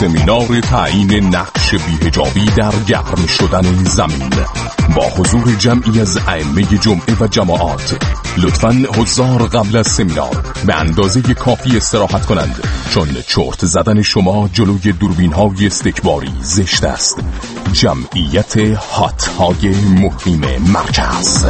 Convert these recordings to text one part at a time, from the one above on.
سمینار تعیین نقش بی‌حجابی در گرم شدن زمین با حضور جمعی از ائمه جمعه و جماعات. لطفاً حضار قبل از سمینار به اندازه کافی استراحت کنند، چون چرت زدن شما جلوی دوربین‌های استکباری زشت است. جمعیت هات‌های مقیم مرکز.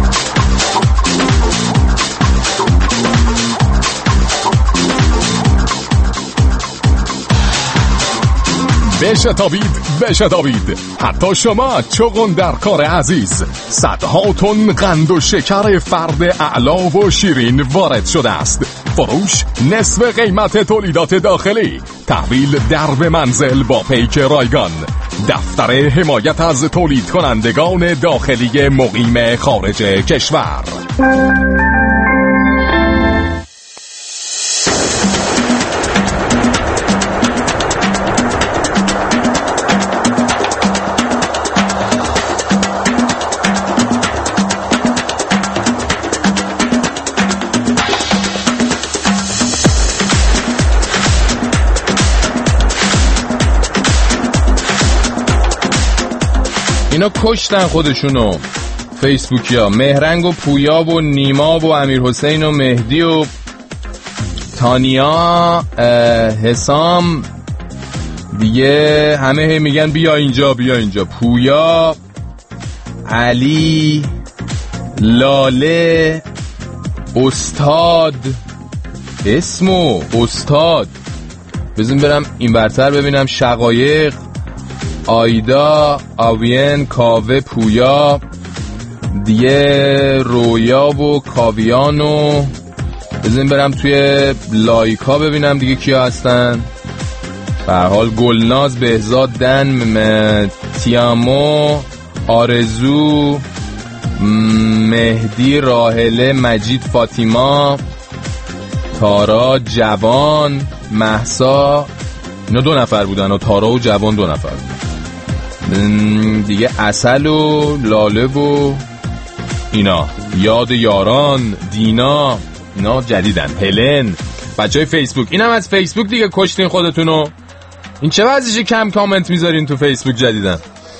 بشتابید حتی شما چغن در کار عزیز. صدها تن قند و شکر فرد اعلا و شیرین وارد شده است. فروش نصف قیمت تولیدات داخلی. تحویل درب منزل با پیک رایگان. دفتر حمایت از تولید کنندگان داخلی مقیم خارج کشور. اینا کشتن خودشونو، فیسبوکیا، مهرنگ و پویا و نیما و امیر حسین و مهدی و تانیا، حسام دیگه، همه میگن بیا اینجا. پویا، علی، لاله، استاد، اسمو استاد. بزن برم این برتر ببینم. شقایق، آیدا، آوین، کاوه، پویا دیگه، رویا و کاویانو. بزنیم برم توی لایکا ببینم دیگه کیا هستن. به هر حال گلناز، بهزاد، دن، تیامو، آرزو، مهدی، راهله، مجید، فاطیما، تارا، جوان، مهسا. اینا 2 نفر بودن و تارا و جوان 2 نفر دیگه. عسل و لاله و اینا. یاد یاران، دینا، اینا جدیدن. هلن، بچهای فیسبوک. اینم از فیسبوک دیگه، کشتین خودتونو. این چه وضعشه کم کامنت میذارین تو فیسبوک جدیدن.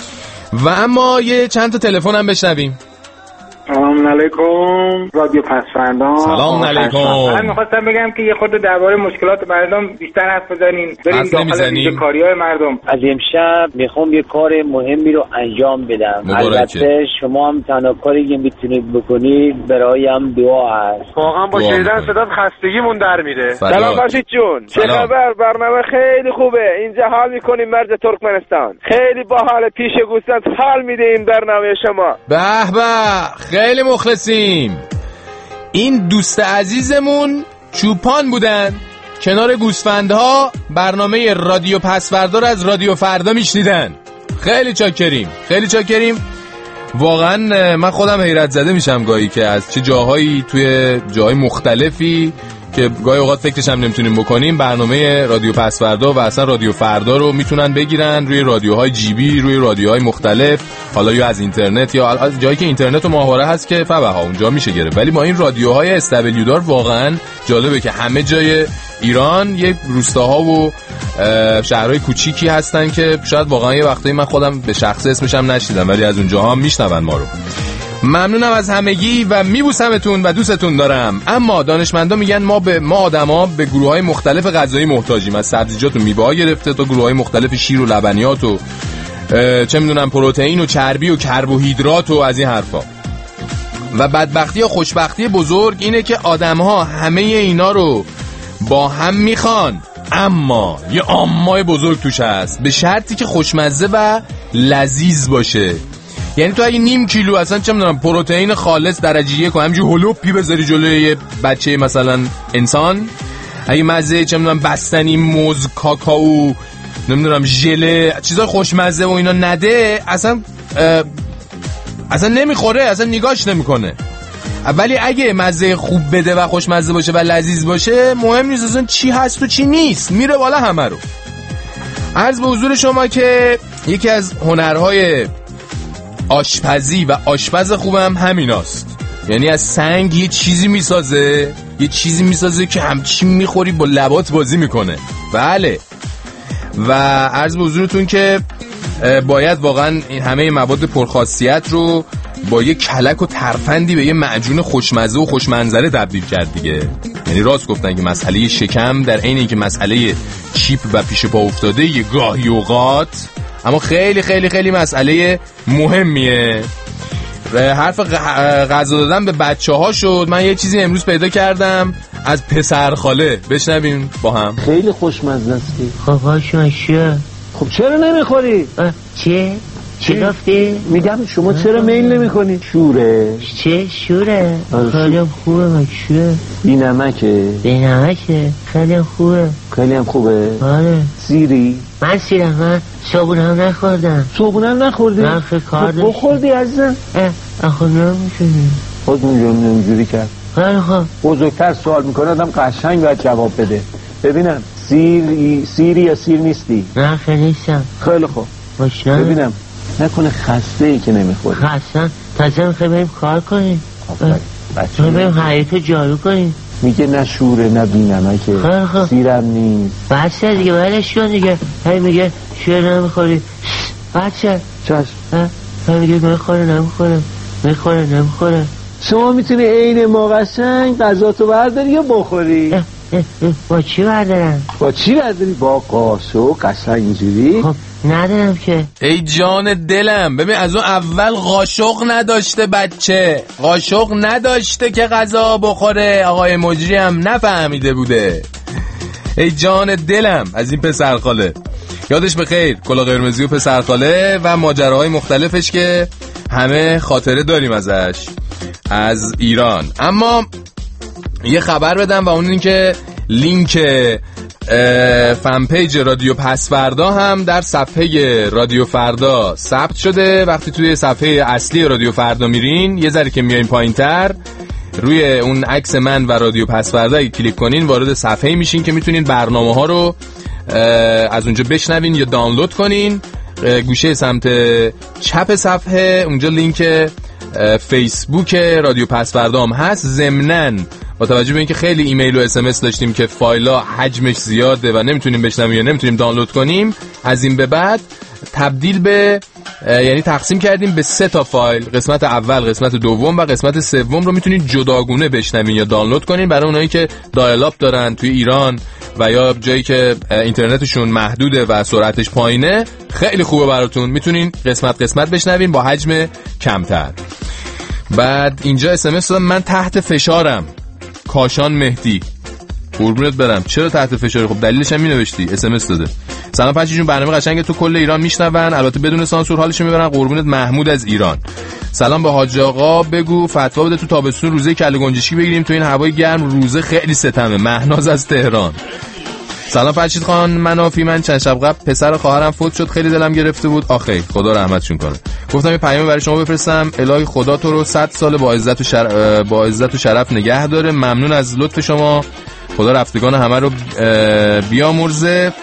و اما یه چند تا تلفن هم بشنویم. سلام علیکم رادیو پسفردان. سلام علیکم. من می‌خواستم بگم که یه خورده درباره مشکلات مردم بیشتر حرف بزنین، بریم داخل کاریای مردم. از امشب میخوام یه کار مهمی رو انجام بدم. البته شما هم تنها کاری که میتونید بکنید برایم دعا هست. واقعا با شنیدن صدات خستگیمون در میره. سلام فرشید جون، چه خبر؟ برنامه خیلی خوبه. اینجا حال میکنیم مرز ترکمنستان. خیلی باحال، پیش گوسفند حال میده این برنامه شما. به به، خیلی مخلصیم. این دوست عزیزمون چوپان بودن، کنار گوسفندها برنامه رادیو پسفردا رو از رادیو فردا میشنیدن. خیلی چاکریم. واقعا من خودم حیرت زده میشم گاهی که از چه جاهایی توی جاهای مختلفی که گاهی اوقات فکرش هم نمیتونیم بکنیم برنامه رادیو پسفردا و اصلا رادیو فردا رو میتونن بگیرن روی رادیوهای جیبی، روی رادیوهای مختلف، حالا یا از اینترنت یا از جایی که اینترنت و ماهواره هست که فبها اونجا میشه گرفت. ولی با این رادیوهای استبلیو دار واقعا جالبه که همه جای ایران یک روستاها و شهرهای کوچیکی هستن که شاید واقعا یه وقتایی من خودم به شخص اسمش هم نشیدم ولی از اونجاها هم میشنون ما رو. ممنونم از همگی و میبوسمتون و دوستتون دارم. اما دانشمندا میگن ما آدما به گروه‌های مختلف غذایی محتاجیم، از سبزیجات و میوه‌ها گرفته تا گروه‌های مختلف شیر و لبنیات و چه میدونم پروتئین و چربی و کربوهیدرات و از این حرفا. و بدبختی یا خوشبختی بزرگ اینه که آدم‌ها همه اینا رو با هم میخوان، اما یه امای بزرگ توش هست، به شرطی که خوشمزه و لذیذ باشه. یعنی تو اگه نیم کیلو اصلا چه میدونم پروتئین خالص درجه 1 همینجوری هلوپی بذاری جلوی یه بچه مثلا انسان، اگه مزه چه میدونم بستنی، موز، کاکائو، نمیدونم ژله، چیزای خوشمزه و اینا نده، اصلا نمیخوره، اصلا نگاش نمیکنه. ولی اگه مزه خوب بده و خوشمزه باشه و لذیذ باشه، مهم نیست اصلا چی هست و چی نیست، میره بالا همه رو. عرض به حضور شما که یکی از هنرهای آشپزی و آشپز خوبم همیناست. یعنی از سنگ یه چیزی میسازه که همچین میخوری با لبات بازی میکنه. بله. و عرض به حضورتون که باید واقعا این همه مواد پرخاصیت رو با یه کلک و ترفندی به یه معجون خوشمزه و خوشمنظره تبدیل کرد دیگه. یعنی راست گفتن که مسئله شکم در عین اینکه مسئله چیپ و پیش پا افتاده یه گاهی اوقات، اما خیلی خیلی خیلی مسئله مهمیه. حرف غذا دادن به بچه ها شد. من یه چیزی امروز پیدا کردم از پسر خاله، بشنویم با هم. خیلی خوشمزه است. خب هاشون خب چرا نمیخوری؟ چه گفتی؟ میگم شما چرا میل نمیکنی؟ شوره. چه شوره؟ خیلی خوبه. من شوره بی نمکه. خیلی خوبه. خیلی هم خوبه. آره. سیری؟ من سیرم. من صابونم نخوردم. صابونم نخوردی؟ من خیلی کار داشتم. بخوردی عزیزم؟ آخه نمیتونی. خود نمیجوری کرد. خیلی خوب. بزرگتر سوال میکنه آدم قشنگ باید جواب بده. ببینم سیری یا سیر نیستی؟ نه خیلی نیستم. خیلی خوب. ببینم نکنه خسته ای که نمیخوری؟ خسته تازه میخوای بریم کار کنیم. بچه بریم حیاطو جارو کنیم. میگه نه شوره نه بی نمکه. سیرم نیست. بچه دیگه بلش کن دیگه. هی میگه شوره نمیخوری. بچه چشم. هی میگه نمیخوره. شما میتونی عین ما قشنگ غذاتو برداری یا بخوری؟ با چی بردارم؟ با قاشق قشنگ اینجوری؟ خب ندارم که. ای جان دلم، ببین از اون اول قاشق نداشته بچه، قاشق نداشته که غذا بخوره. آقای مجری هم نفهمیده بوده. ای جان دلم از این پسرخاله. یادش بخیر کلاه قرمزی و پسرخاله و ماجراهای مختلفش که همه خاطره داریم ازش از ایران. اما یه خبر بدم و اون این که لینک فن پیج رادیو پسوردا هم در صفحه رادیو فردا ثبت شده. وقتی توی صفحه اصلی رادیو فردا میرین یه ذره که میایین پایینتر روی اون عکس من و رادیو پسوردا اگه کلیک کنین وارد صفحه میشین که میتونین برنامه ها رو از اونجا بشنوین یا دانلود کنین. گوشه سمت چپ صفحه اونجا لینک فیسبوک رادیو پسوردا هم هست. ضمناً با توجه به اینکه خیلی ایمیل و اس ام اس داشتیم که فایل‌ها حجمش زیاده و نمیتونیم بشنویم یا نمیتونیم دانلود کنیم، از این به بعد تبدیل به یعنی تقسیم کردیم به 3 تا فایل. قسمت اول، قسمت دوم و قسمت سوم رو میتونید جداگونه بشنوین یا دانلود کنین. برای اونایی که دایل آپ دارن توی ایران و یا جایی که اینترنتشون محدوده و سرعتش پایینه، خیلی خوبه براتون. میتونین قسمت قسمت بشنوین با حجم کمتر. بعد اینجا اس ام اس دادم من تحت فشارم. کاشان مهدی قربونت برم. چرا تحت فشاری؟ خب دلیلش هم می‌نوشتی. اس ام اس داده. سلام پنچی جون، برنامه قشنگ تو کل ایران میشنون، البته بدون سانسور، حالشو میبرن. قربونت. محمود از ایران. سلام به حاج آقا، بگو فتوا بده تو تابستون روزه کله گنجشکی بگیریم تو این هوای گرم. روزه خیلی ستمه. مهناز از تهران. سلام فرشید خان منافی، من چند شب قبل پسر خواهرم فوت شد، خیلی دلم گرفته بود. آخه خدا رحمتشون کنه. گفتم یه پیام برای شما بفرستم. الهی خدا تو رو 100 سال با عزت و شرف نگه داره. ممنون از لطف شما. خدا رفتگان همه رو بیامرزه.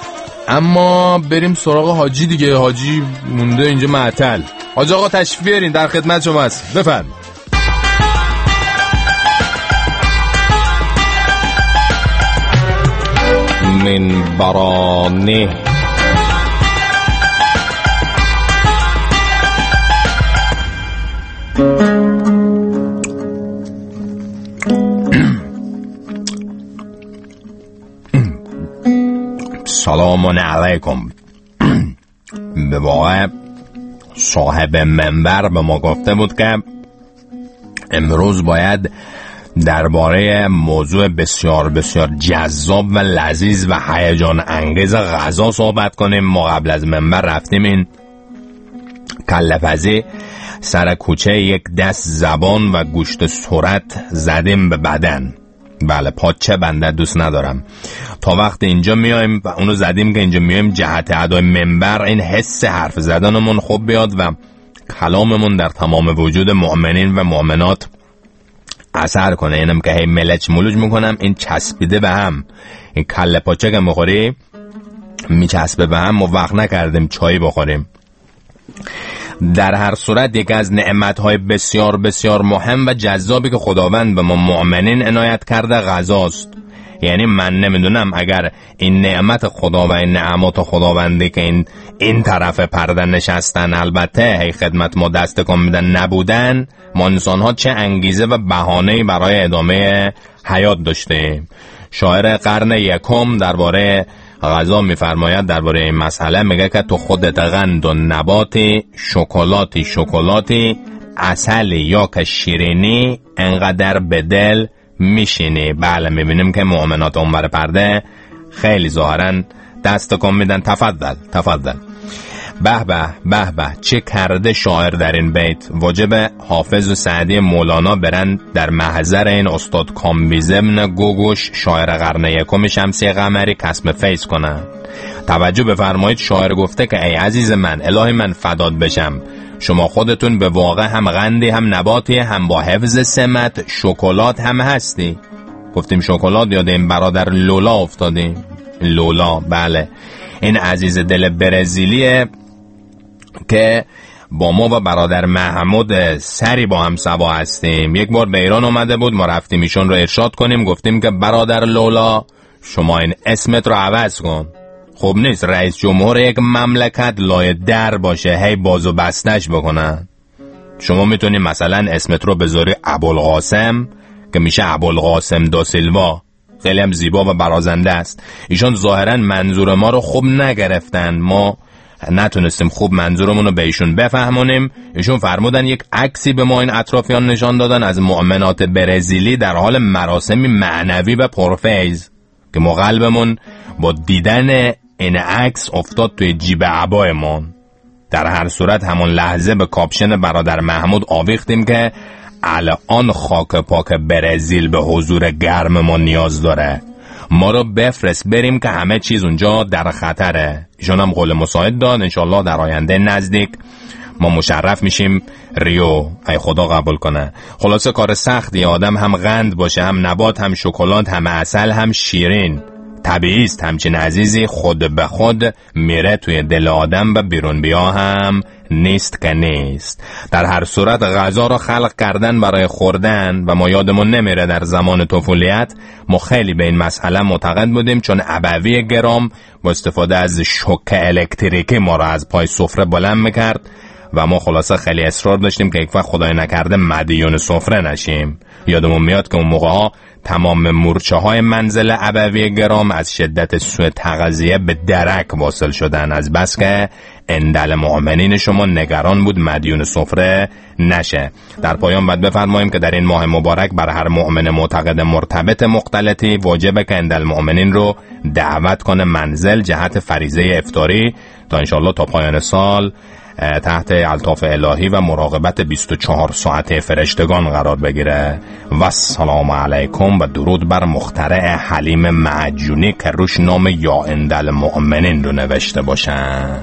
اما بریم سراغ حاجی دیگه. حاجی مونده اینجا معطل. حاج آقا تشریف بیارین، در خدمت شما هست. بفرمایید. من برانه سلام علیکم. به واقع صاحب منبر به ما گفته بود که امروز باید درباره موضوع بسیار بسیار جذاب و لذیذ و هیجان انگیز غذا صحبت کنیم. ما قبل از منبر رفتیم این کله‌پزی سر کوچه یک دست زبان و گوشت صورت زدیم به بدن. بله، پاچه بنده دوست ندارم. تا وقت اینجا میایم و اونو زدیم که اینجا میایم جهت ادای منبر این حس حرف زدنمون خوب بیاد و کلاممون در تمام وجود مؤمنین و مؤمنات اثر کنه. اینم که هی ملچ مولوج میکنم، این چسبیده به هم. این کله پاچه که میخوری میچسبه به هم. ما وقت نکردیم چای بخوریم. در هر صورت یکی از نعمتهای بسیار بسیار مهم و جذابی که خداوند به ما مؤمنین عنایت کرده غذاست. یعنی من نمیدونم اگر این نعمت خدا و این نعمات خداوندی که این طرف پرده نشستن البته هی خدمت ما دست کن میدن نبودن، ما انسان ها چه انگیزه و بهانه‌ای برای ادامه حیات داشتیم. شاعر قرن یکم درباره غذا میفرماید، درباره این مسئله میگه که تو خودت قند و نباتی، شکلاتی عسل یا که شیرینی انقدر به دل میشینی. بله میبینیم که مؤمنات اونور پرده خیلی ظاهرا دست کن میدن. تفضل. به چه کرده شاعر در این بیت. واجب حافظ و سعدی مولانا برن در محضر این استاد کامبیز ابن گوگوش شاعر قرن یکم شمسی قمری کسب فیض کنن. توجه بفرمایید، شاعر گفته که ای عزیز من، الهی من فدات بشم، شما خودتون به واقع هم قندی هم نباتی هم با حفظ سمت شکلات هم هستی. گفتیم شکلات، یاد این برادر لولا افتادیم. لولا، بله، این عزیز دل برزیلیه که با ما و برادر محمود سری با هم سوا هستیم. یک بار به ایران اومده بود، ما رفتیم ایشون رو ارشاد کنیم، گفتیم که برادر لولا شما این اسمت رو عوض کن. خب نیست رئیس جمهور یک مملکت لای در باشه هی باز و بستش بکنن. شما میتونی مثلا اسمت رو بذاری ابوالقاسم که میشه ابوالقاسم دا سیلوا، خیلی هم زیبا و برازنده است. ایشون ظاهرا منظور ما رو خوب نگرفتن، ما نتونستیم خوب منظورمون رو به ایشون بفهمونیم. ایشون فرمودن یک عکسی به ما این اطرافیان نشان دادن از مؤمنات برزیلی در حال مراسمی معنوی و پرفیض که ما قلبمون با دیدن این عکس افتاد توی جیب عبایمون. در هر صورت همون لحظه به کاپشن برادر محمود آویختیم که الان خاک پاک برزیل به حضور گرم ما نیاز داره، ما رو بفرست بریم که همه چیز اونجا در خطره. ایشون هم قول مساعد داد، انشالله در آینده نزدیک ما مشرف میشیم ریو، ای خدا قبول کنه. خلاصه کار سختی، آدم هم قند باشه، هم نبات، هم شکلات، هم عسل، هم شیرین. طبیعی است همچین عزیزی خود به خود میره توی دل آدم و بیرون بیا هم نیست که نیست. در هر صورت غذا را خلق کردن برای خوردن و ما یادمون نمیره در زمان طفولیت ما خیلی به این مسئله معتقد بودیم، چون ابوی گرام با استفاده از شوک الکتریکی ما را از پای سفره بلند میکرد و ما خلاصه خیلی اصرار داشتیم که یک وقت خدای نکرده مدیون سفره نشیم. یادمون میاد که اون موقع ها تمام مورچه های منزل ابوی گرام از شدت سوء تغذیه به درک واصل شدن، از بس که اندل مؤمنین شما نگران بود مدیون سفره نشه. در پایان باید بفرماییم که در این ماه مبارک بر هر مؤمن معتقد مرتبط مختلطی واجبه که اندل مؤمنین رو دعوت کنه منزل جهت فریضه افطاری تا انشالله تا پایان سال تحت الطاف الهی و مراقبت 24 ساعته فرشتگان قرار بگیره. و السلام علیکم و درود بر مخترع حلیم معجونی که روش نام یا اندل مؤمنین رو نوشته باشن.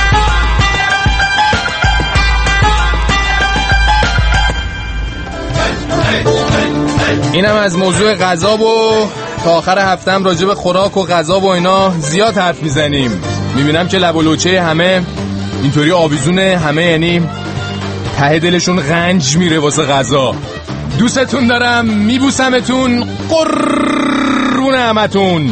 اینم از موضوع غذا و تا آخر هفتم راجع به خوراک و غذا و اینا زیاد حرف میزنیم. میبینم که لب و لوچه همه اینطوری آویزونه، همه یعنی ته دلشون غنج میره واسه غذا. دوستتون دارم، میبوسمتون، قربون همتون.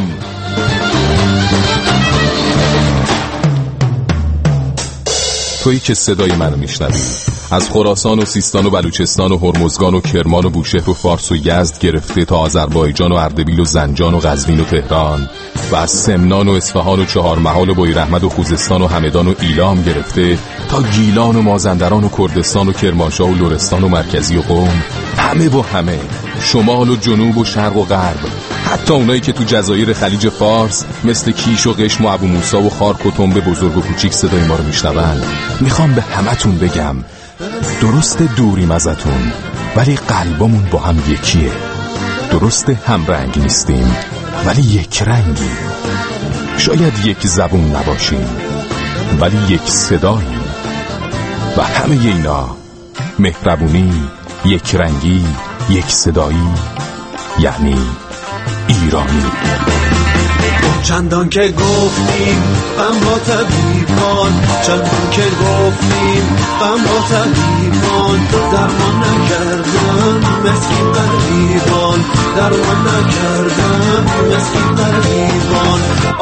تویی که صدای منو میشنوی از خراسان و سیستان و بلوچستان و هرمزگان و کرمان و بوشهر و فارس و یزد گرفته تا آذربایجان و اردبیل و زنجان و قزوین و تهران و از سمنان و اصفهان و چهارمحال و بویراحمد و خوزستان و همدان و ایلام گرفته تا گیلان و مازندران و کردستان و کرمانشاه و لرستان و مرکزی و قم، همه و همه، شمال و جنوب و شرق و غرب، حتی اونایی که تو جزایر خلیج فارس مثل کیش و قشم و ابو موسی و خارک و تنبه بزرگ و کوچیک صدای ما رو میشنون. میخوام به همتون بگم درست دوریم ازتون ولی قلبمون با هم یکیه. درست هم رنگ نیستیم ولی یک رنگی. شاید یک زبون نباشیم ولی یک صداییم. و همه اینا مهربونی، یک رنگی، یک صدایی، یعنی ایرانی. چندان که گفتیم غم با طبیبان، چندان که گفتیم غم با طبیبان، درمان نکردن مسکین غریبان، درمان نکردن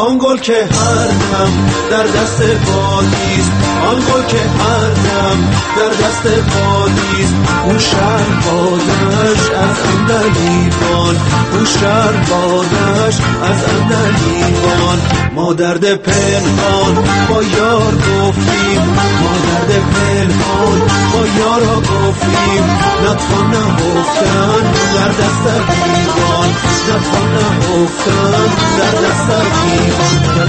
آن گل که هر دم در دست بادیست، آن گل که هر دم در دست بادیست. اون شهر بادش از اندلیبان، اون شهر بادش از اندلیبان. ما درد پنهان با یار گفتیم، ما درد پنهان با یارا گفتیم. نتوان نهفتن در دست دیوان، نتوان نهفتن در دست دیوان.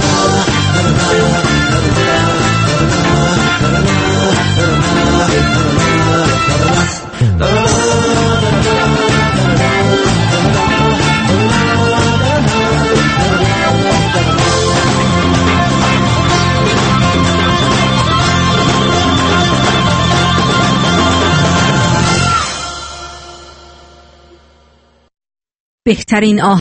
بهترین